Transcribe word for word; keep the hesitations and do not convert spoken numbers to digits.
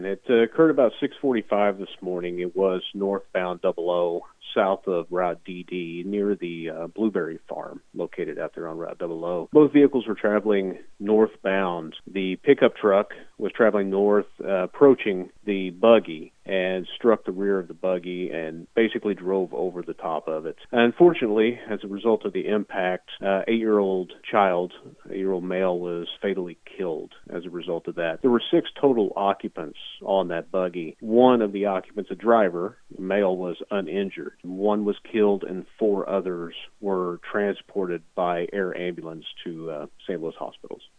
It uh, occurred about six forty-five this morning. It was northbound double O, south of Route D D, near the uh, Blueberry Farm, located out there on Route double O. Both vehicles were traveling northbound. The pickup truck was traveling north, uh, approaching the buggy, and struck the rear of the buggy and basically drove over the top of it. Unfortunately, as a result of the impact, uh, eight-year-old child, eight-year-old male, was fatally killed as a result of that. There were six total occupants on that buggy. One of the occupants, a driver, a male, was uninjured. One was killed and four others were transported by air ambulance to uh, Saint Louis hospitals.